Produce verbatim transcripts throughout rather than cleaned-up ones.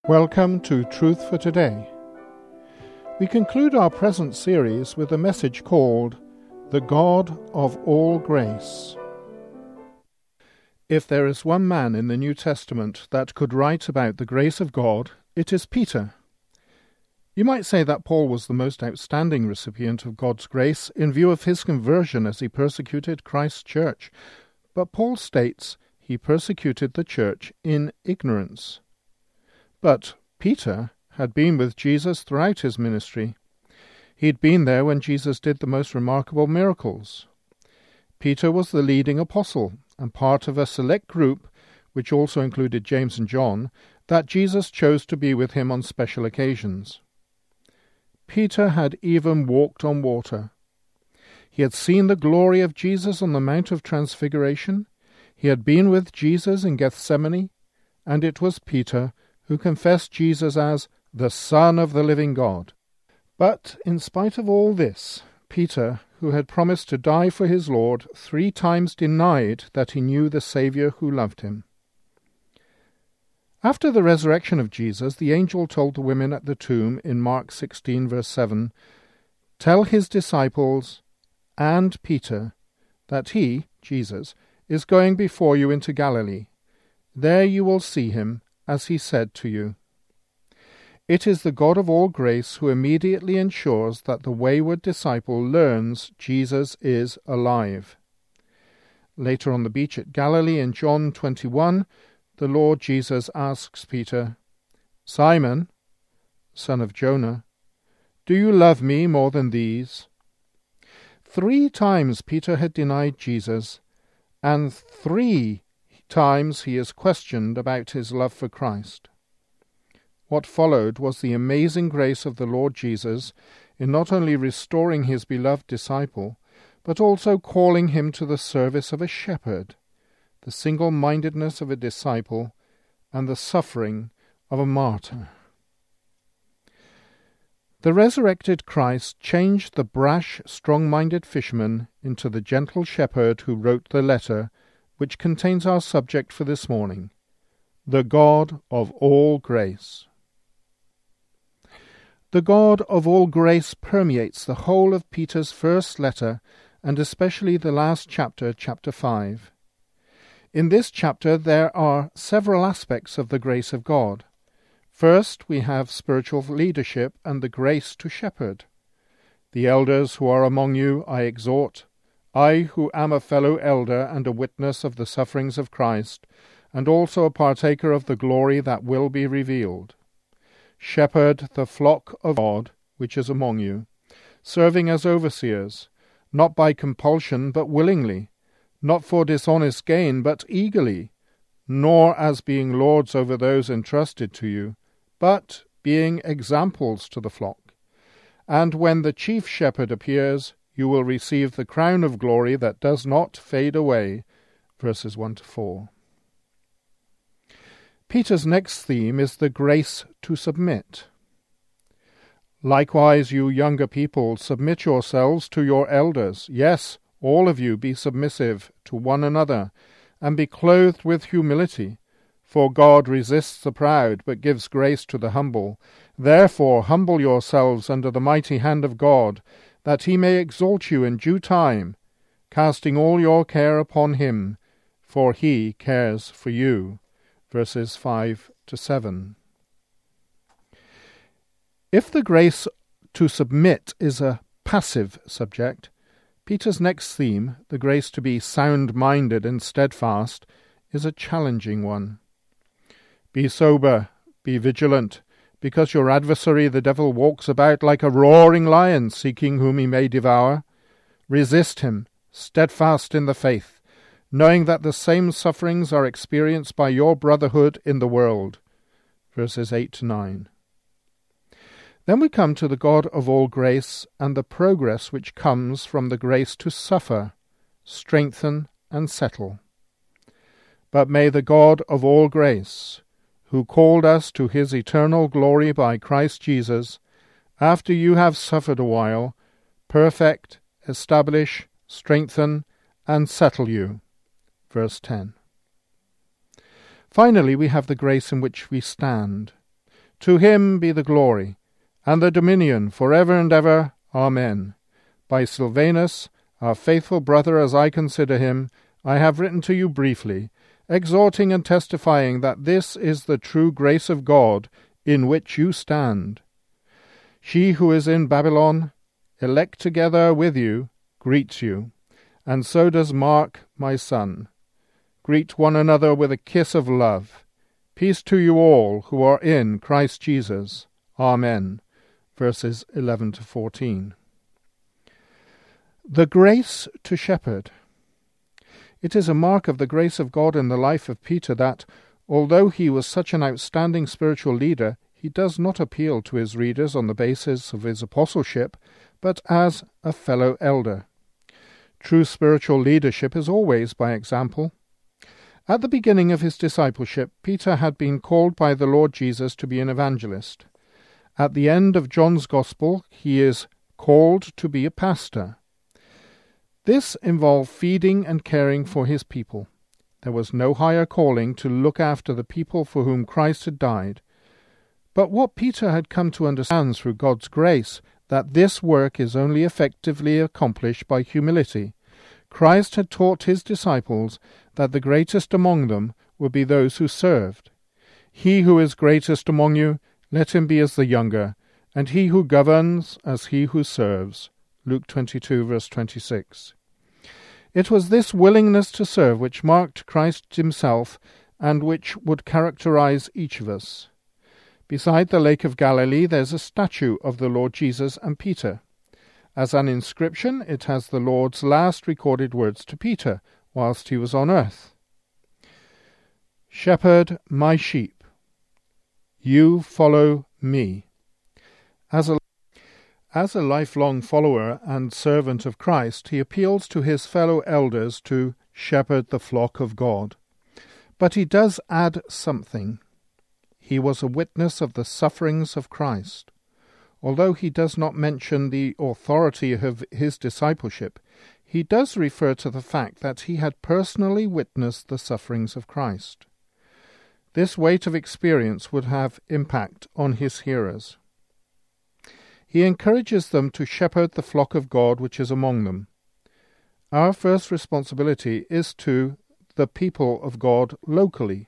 Welcome to Truth for Today. We conclude our present series with a message called The God of All Grace. If there is one man in the New Testament that could write about the grace of God, it is Peter. You might say that Paul was the most outstanding recipient of God's grace in view of his conversion as he persecuted Christ's church, but Paul states he persecuted the church in ignorance. But Peter had been with Jesus throughout his ministry. He'd been there when Jesus did the most remarkable miracles. Peter was the leading apostle and part of a select group, which also included James and John, that Jesus chose to be with him on special occasions. Peter had even walked on water. He had seen the glory of Jesus on the Mount of Transfiguration. He had been with Jesus in Gethsemane, and it was Peter who confessed Jesus as the Son of the living God. But in spite of all this, Peter, who had promised to die for his Lord, three times denied that he knew the Saviour who loved him. After the resurrection of Jesus, the angel told the women at the tomb in Mark sixteen, verse seven, "Tell his disciples and Peter that he, Jesus, is going before you into Galilee. There you will see him, as he said to you." It is the God of all grace who immediately ensures that the wayward disciple learns Jesus is alive. Later on the beach at Galilee in John twenty-one, the Lord Jesus asks Peter, "Simon, son of Jonah, do you love me more than these?" Three times Peter had denied Jesus, and three times he is questioned about his love for Christ. What followed was the amazing grace of the Lord Jesus in not only restoring his beloved disciple, but also calling him to the service of a shepherd, the single-mindedness of a disciple, and the suffering of a martyr. The resurrected Christ changed the brash, strong-minded fisherman into the gentle shepherd who wrote the letter which contains our subject for this morning, the God of all grace. The God of all grace permeates the whole of Peter's first letter, and especially the last chapter, chapter five. In this chapter there are several aspects of the grace of God. First, we have spiritual leadership and the grace to shepherd. "The elders who are among you I exhort, I who am a fellow elder and a witness of the sufferings of Christ, and also a partaker of the glory that will be revealed. Shepherd the flock of God which is among you, serving as overseers, not by compulsion but willingly, not for dishonest gain but eagerly, nor as being lords over those entrusted to you, but being examples to the flock. And when the chief shepherd appears, you will receive the crown of glory that does not fade away." Verses one to four. Peter's next theme is the grace to submit. "Likewise, you younger people, submit yourselves to your elders. Yes, all of you be submissive to one another, and be clothed with humility. For God resists the proud, but gives grace to the humble. Therefore humble yourselves under the mighty hand of God, that he may exalt you in due time, casting all your care upon him, for he cares for you." Verses five to seven. If the grace to submit is a passive subject, Peter's next theme, the grace to be sound-minded and steadfast, is a challenging one. "Be sober, be vigilant, because your adversary the devil walks about like a roaring lion, seeking whom he may devour. Resist him, steadfast in the faith, knowing that the same sufferings are experienced by your brotherhood in the world." Verses eight to nine. Then we come to the God of all grace and the progress which comes from the grace to suffer, strengthen, and settle. "But may the God of all grace, who called us to his eternal glory by Christ Jesus, after you have suffered a while, perfect, establish, strengthen, and settle you." Verse ten. Finally, we have the grace in which we stand. To him be the glory, and the dominion for ever and ever. Amen. By Silvanus, our faithful brother as I consider him, I have written to you briefly, exhorting and testifying that this is the true grace of God in which you stand. She who is in Babylon, elect together with you, greets you, and so does Mark, my son. Greet one another with a kiss of love. Peace to you all who are in Christ Jesus. Amen. Verses eleven to fourteen. The grace to shepherd. It is a mark of the grace of God in the life of Peter that, although he was such an outstanding spiritual leader, he does not appeal to his readers on the basis of his apostleship, but as a fellow elder. True spiritual leadership is always by example. At the beginning of his discipleship, Peter had been called by the Lord Jesus to be an evangelist. At the end of John's Gospel, he is called to be a pastor. This involved feeding and caring for his people. There was no higher calling to look after the people for whom Christ had died. But what Peter had come to understand through God's grace, that this work is only effectively accomplished by humility. Christ had taught his disciples that the greatest among them would be those who served. He who is greatest among you, let him be as the younger, and he who governs as he who serves. Luke twenty-two, verse twenty-six. It was this willingness to serve which marked Christ himself, and which would characterize each of us. Beside the Lake of Galilee there is a statue of the Lord Jesus and Peter. As an inscription, it has the Lord's last recorded words to Peter whilst he was on earth. Shepherd my sheep. You follow me. As a As a lifelong follower and servant of Christ, he appeals to his fellow elders to shepherd the flock of God. But he does add something. He was a witness of the sufferings of Christ. Although he does not mention the authority of his discipleship, he does refer to the fact that he had personally witnessed the sufferings of Christ. This weight of experience would have impact on his hearers. He encourages them to shepherd the flock of God which is among them. Our first responsibility is to the people of God locally.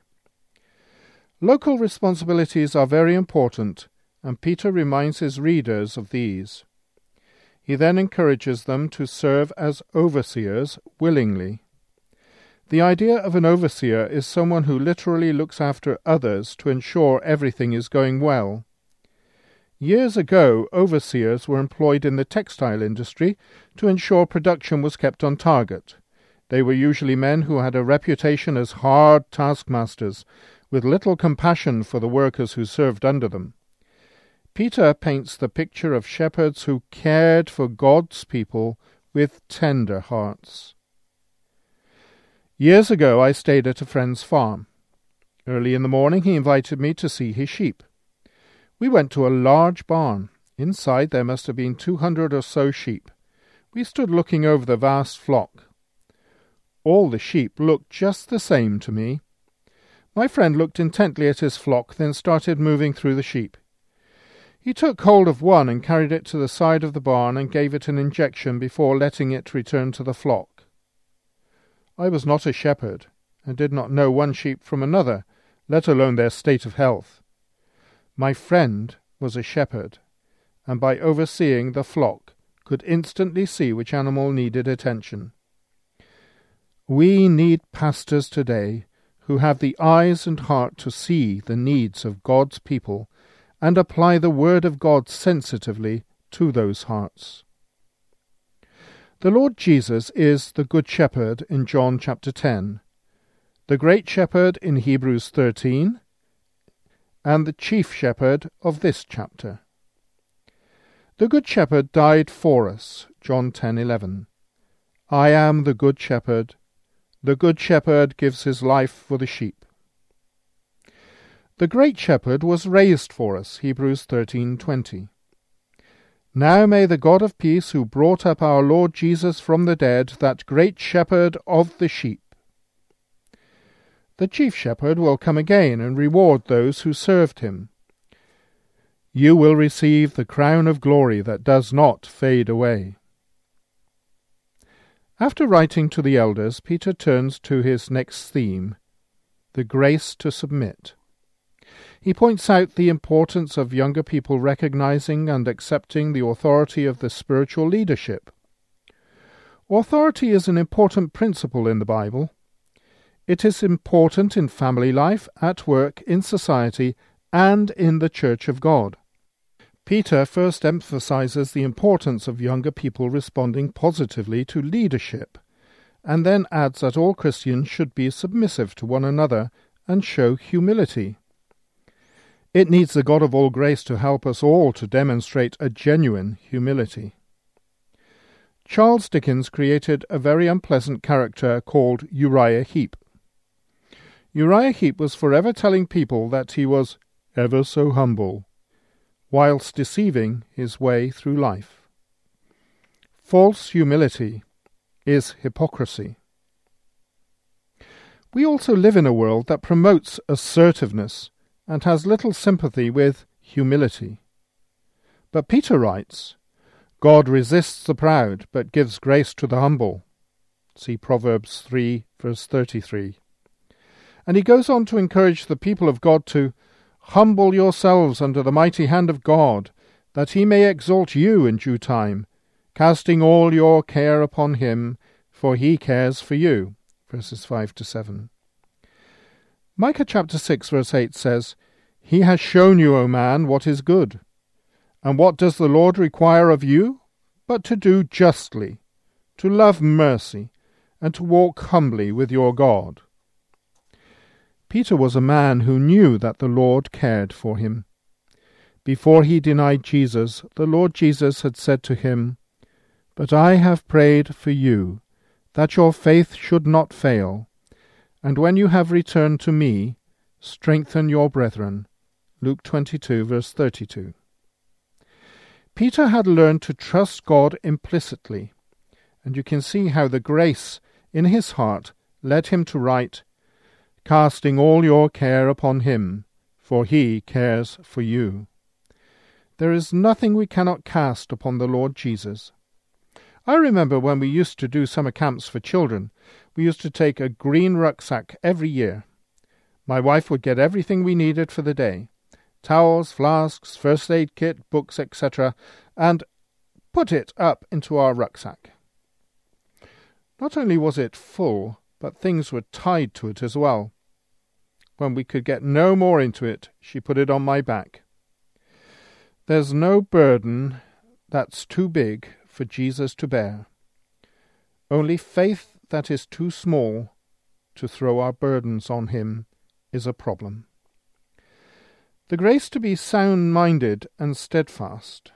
Local responsibilities are very important, and Peter reminds his readers of these. He then encourages them to serve as overseers willingly. The idea of an overseer is someone who literally looks after others to ensure everything is going well. Years ago, overseers were employed in the textile industry to ensure production was kept on target. They were usually men who had a reputation as hard taskmasters, with little compassion for the workers who served under them. Peter paints the picture of shepherds who cared for God's people with tender hearts. Years ago I stayed at a friend's farm. Early in the morning he invited me to see his sheep. We went to a large barn. Inside there must have been two hundred or so sheep. We stood looking over the vast flock. All the sheep looked just the same to me. My friend looked intently at his flock, then started moving through the sheep. He took hold of one and carried it to the side of the barn and gave it an injection before letting it return to the flock. I was not a shepherd, and did not know one sheep from another, let alone their state of health. My friend was a shepherd, and by overseeing the flock could instantly see which animal needed attention. We need pastors today who have the eyes and heart to see the needs of God's people and apply the word of God sensitively to those hearts. The Lord Jesus is the Good Shepherd in John chapter ten, the Great Shepherd in Hebrews thirteen, and the chief shepherd of this chapter. The Good Shepherd died for us, John ten eleven. I am the Good Shepherd. The Good Shepherd gives his life for the sheep. The Great Shepherd was raised for us, Hebrews thirteen twenty. Now may the God of peace, who brought up our Lord Jesus from the dead, that Great Shepherd of the sheep. The chief shepherd will come again and reward those who served him. you will receive the crown of glory that does not fade away. After writing to the elders, Peter turns to his next theme, the grace to submit. He points out the importance of younger people recognizing and accepting the authority of the spiritual leadership. Authority is an important principle in the Bible. It is important in family life, at work, in society, and in the Church of God. Peter first emphasizes the importance of younger people responding positively to leadership, and then adds that all Christians should be submissive to one another and show humility. It needs the God of all grace to help us all to demonstrate a genuine humility. Charles Dickens created a very unpleasant character called Uriah Heep. Uriah Heep was forever telling people that he was ever so humble, whilst deceiving his way through life. False humility is hypocrisy. We also live in a world that promotes assertiveness and has little sympathy with humility. But Peter writes, God resists the proud, but gives grace to the humble. See Proverbs three, verse thirty-three. And he goes on to encourage the people of God to humble yourselves under the mighty hand of God, that he may exalt you in due time, casting all your care upon him, for he cares for you. Verses five to seven. Micah chapter six, verse eight says, He has shown you, O man, what is good. And what does the Lord require of you? But to do justly, to love mercy, and to walk humbly with your God. Peter was a man who knew that the Lord cared for him. Before he denied Jesus, the Lord Jesus had said to him, But I have prayed for you, that your faith should not fail, and when you have returned to me, strengthen your brethren. Luke twenty-two, verse thirty-two. Peter had learned to trust God implicitly, and you can see how the grace in his heart led him to write, Casting all your care upon him, for he cares for you. There is nothing we cannot cast upon the Lord Jesus. I remember when we used to do summer camps for children, we used to take a green rucksack every year. My wife would get everything we needed for the day, towels, flasks, first aid kit, books, et cetera, and put it up into our rucksack. Not only was it full, but things were tied to it as well. When we could get no more into it, she put it on my back. There's no burden that's too big for Jesus to bear. Only faith that is too small to throw our burdens on him is a problem. The grace to be sound-minded and steadfast.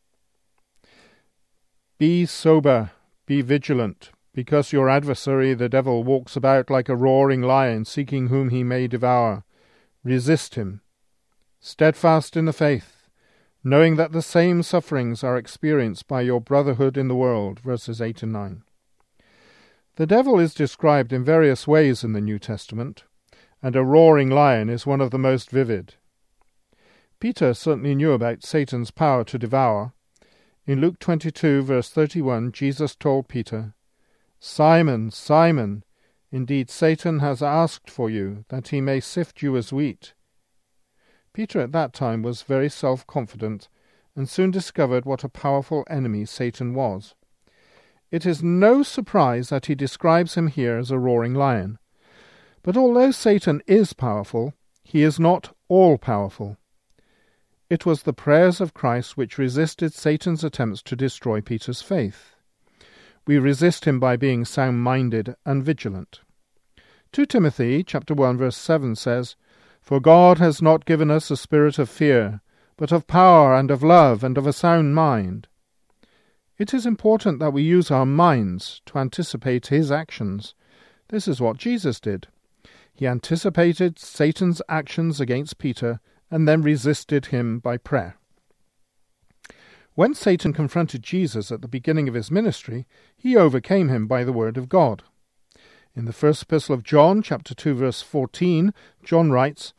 Be sober, be vigilant, because your adversary the devil walks about like a roaring lion, seeking whom he may devour. Resist him, steadfast in the faith, knowing that the same sufferings are experienced by your brotherhood in the world. Verses eight and nine. The devil is described in various ways in the New Testament, and a roaring lion is one of the most vivid. Peter certainly knew about Satan's power to devour. In Luke twenty-two, verse thirty-one, Jesus told Peter, Simon, Simon, indeed Satan has asked for you, that he may sift you as wheat. Peter at that time was very self-confident, and soon discovered what a powerful enemy Satan was. It is no surprise that he describes him here as a roaring lion. But although Satan is powerful, he is not all-powerful. It was the prayers of Christ which resisted Satan's attempts to destroy Peter's faith. We resist him by being sound-minded and vigilant. Second Timothy chapter one, verse seven says, For God has not given us a spirit of fear, but of power and of love and of a sound mind. It is important that we use our minds to anticipate his actions. This is what Jesus did. He anticipated Satan's actions against Peter and then resisted him by prayer. When Satan confronted Jesus at the beginning of his ministry, he overcame him by the word of God. In the first epistle of John, chapter two, verse fourteen, John writes,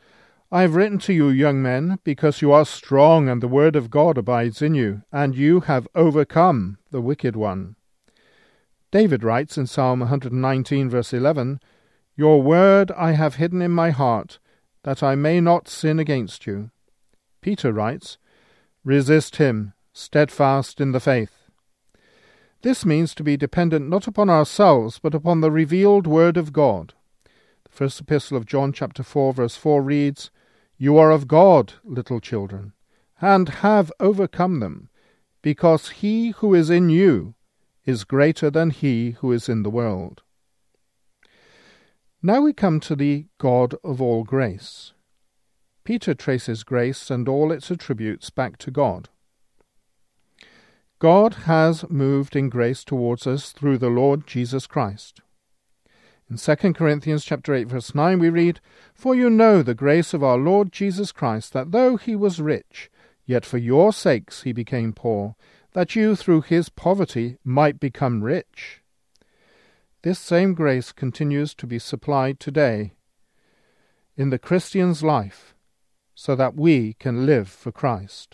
I have written to you, young men, because you are strong, and the word of God abides in you, and you have overcome the wicked one. David writes in Psalm one nineteen, verse eleven, Your word I have hidden in my heart, that I may not sin against you. Peter writes, Resist him, steadfast in the faith. This means to be dependent not upon ourselves, but upon the revealed word of God. The first epistle of John, chapter four, verse four reads, You are of God, little children, and have overcome them, because he who is in you is greater than he who is in the world. Now we come to the God of all grace. Peter traces grace and all its attributes back to God. God has moved in grace towards us through the Lord Jesus Christ. In Second Corinthians chapter eight, verse nine, we read, For you know the grace of our Lord Jesus Christ, that though he was rich, yet for your sakes he became poor, that you through his poverty might become rich. This same grace continues to be supplied today in the Christian's life, so that we can live for Christ.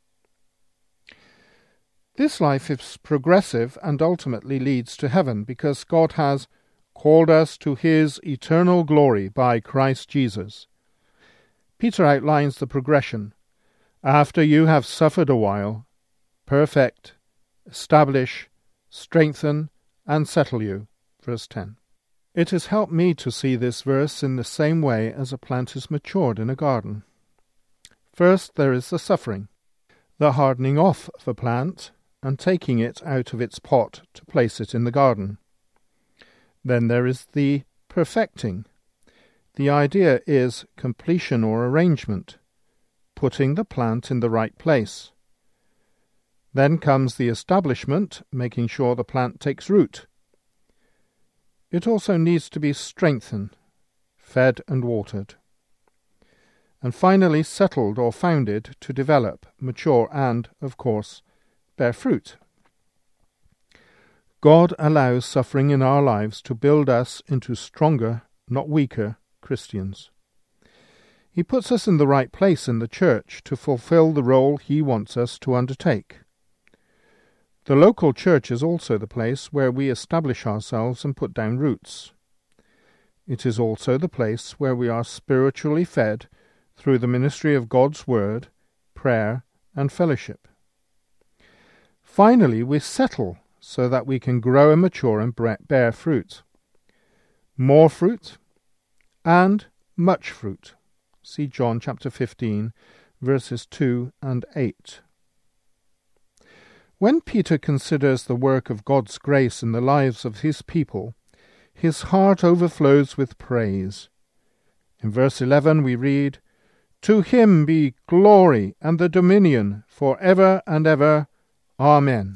This life is progressive and ultimately leads to heaven, because God has called us to his eternal glory by Christ Jesus. Peter outlines the progression. After you have suffered a while, perfect, establish, strengthen, and settle you. Verse ten. It has helped me to see this verse in the same way as a plant is matured in a garden. First there is the suffering, the hardening off of a plant, and taking it out of its pot to place it in the garden. Then there is the perfecting. The idea is completion or arrangement, putting the plant in the right place. Then comes the establishment, making sure the plant takes root. It also needs to be strengthened, fed and watered. And finally settled or founded to develop, mature and, of course, bear fruit. God allows suffering in our lives to build us into stronger, not weaker, Christians. He puts us in the right place in the church to fulfill the role he wants us to undertake. The local church is also the place where we establish ourselves and put down roots. It is also the place where we are spiritually fed through the ministry of God's word, prayer, and fellowship. Finally, we settle so that we can grow and mature and bear fruit. More fruit and much fruit. See John chapter fifteen, verses two and eight. When Peter considers the work of God's grace in the lives of his people, his heart overflows with praise. In verse eleven we read, To him be glory and the dominion for ever and ever. Amen.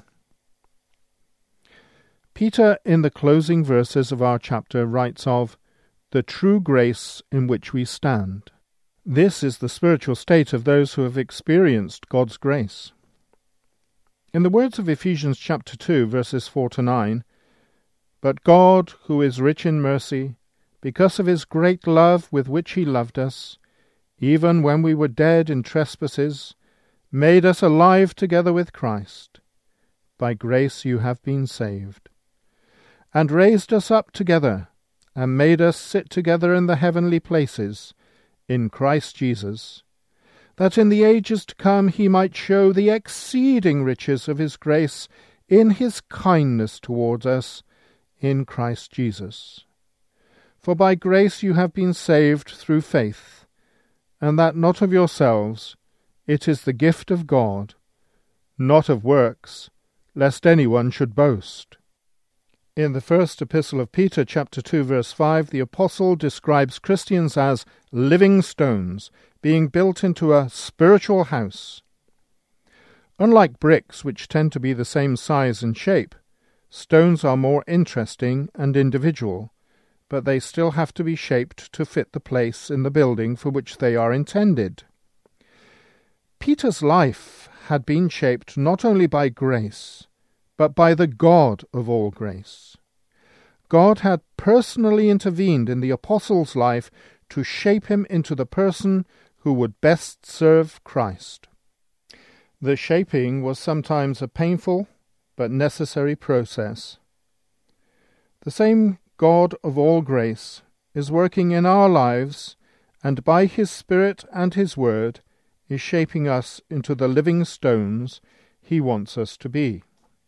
Peter, in the closing verses of our chapter, writes of the true grace in which we stand. This is the spiritual state of those who have experienced God's grace. In the words of Ephesians chapter two, verses four to nine, But God, who is rich in mercy, because of his great love with which he loved us, even when we were dead in trespasses, made us alive together with Christ. By grace you have been saved. And raised us up together, and made us sit together in the heavenly places, in Christ Jesus, that in the ages to come he might show the exceeding riches of his grace in his kindness towards us, in Christ Jesus. For by grace you have been saved through faith, and that not of yourselves, it is the gift of God, not of works, lest anyone should boast. In the first epistle of Peter, chapter two, verse five, the apostle describes Christians as living stones, being built into a spiritual house. Unlike bricks, which tend to be the same size and shape, stones are more interesting and individual, but they still have to be shaped to fit the place in the building for which they are intended. Peter's life had been shaped not only by grace, but by the God of all grace. God had personally intervened in the apostle's life to shape him into the person who would best serve Christ. The shaping was sometimes a painful but necessary process. The same God of all grace is working in our lives, and by his Spirit and his Word is shaping us into the living stones he wants us to be.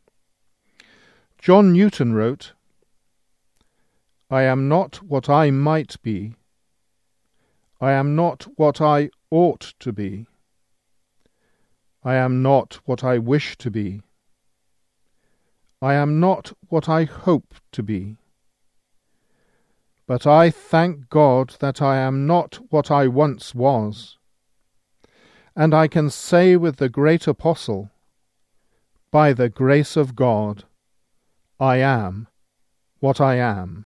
John Newton wrote, "I am not what I might be. I am not what I ought to be. I am not what I wish to be. I am not what I hope to be. But I thank God that I am not what I once was. And I can say with the great apostle, by the grace of God, I am what I am."